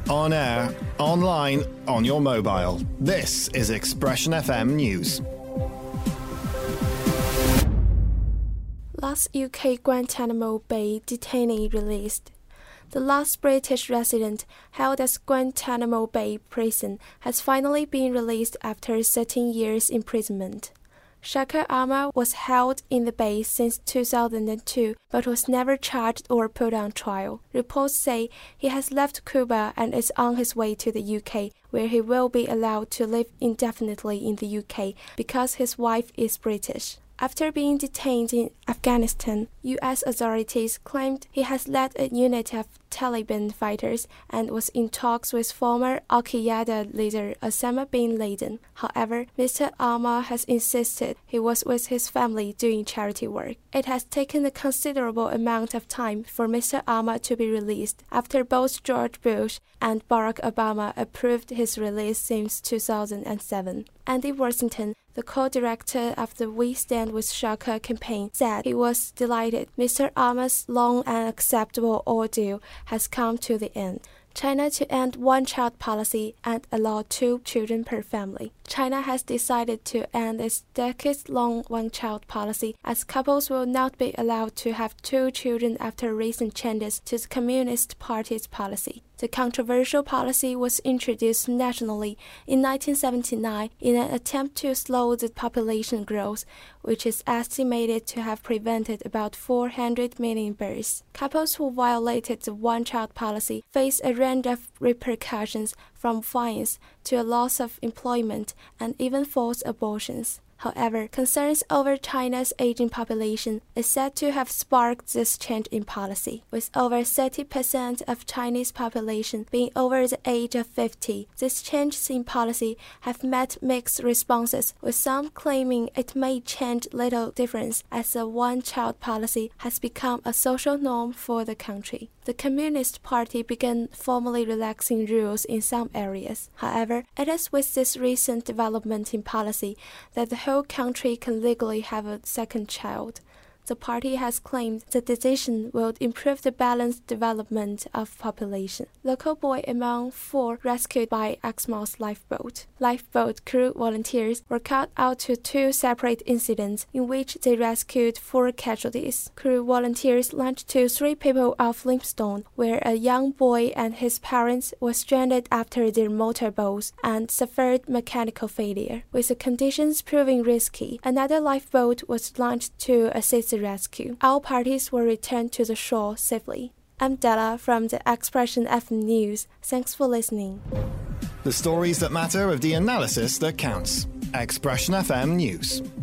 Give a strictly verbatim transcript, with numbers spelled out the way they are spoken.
On air, online, on your mobile. This is Expression F M News. Last U K Guantanamo Bay detainee released. The last British resident held at Guantanamo Bay prison has finally been released after thirteen years imprisonment. Shaka Amar was held in the base since two thousand two but was never charged or put on trial. Reports say he has left Cuba and is on his way to the U K, where he will be allowed to live indefinitely in the U K because his wife is British. After being detained in Afghanistan, U S authorities claimed he has led a unit of Taliban fighters and was in talks with former Al-Qaeda leader Osama bin Laden. However, Mister Amar has insisted he was with his family doing charity work. It has taken a considerable amount of time for Mister Amar to be released after both George Bush and Barack Obama approved his release since two thousand seven. Andy Worthington, the co-director of the We Stand With Shaka campaign, said he was delighted Mister Amar's long and acceptable ordeal has come to the end. China to end one-child policy and allow two children per family. China has decided to end its decades-long one-child policy as couples will not be allowed to have two children after recent changes to the Communist Party's policy. The controversial policy was introduced nationally in nineteen seventy-nine in an attempt to slow the population growth, which is estimated to have prevented about four hundred million births. Couples who violated the one-child policy face a range of repercussions from fines to a loss of employment and even forced abortions. However, concerns over China's aging population is said to have sparked this change in policy. With over thirty percent of Chinese population being over the age of fifty, these changes in policy have met mixed responses, with some claiming it may change little difference as the one-child policy has become a social norm for the country. The Communist Party began formally relaxing rules in some areas. However, it is with this recent development in policy that the whole country can legally have a second child. The party has claimed the decision will improve the balanced development of population. Local boy among four rescued by Exmouth lifeboat. Lifeboat crew volunteers were cut out to two separate incidents in which they rescued four casualties. Crew volunteers launched to three people off Lympstone, where a young boy and his parents were stranded after their motorboats and suffered mechanical failure. With the conditions proving risky, another lifeboat was launched to assist the rescue. All parties were returned to the shore safely. I'm Della from the Expression F M News. Thanks for listening. The stories that matter of the analysis that counts. Expression F M News.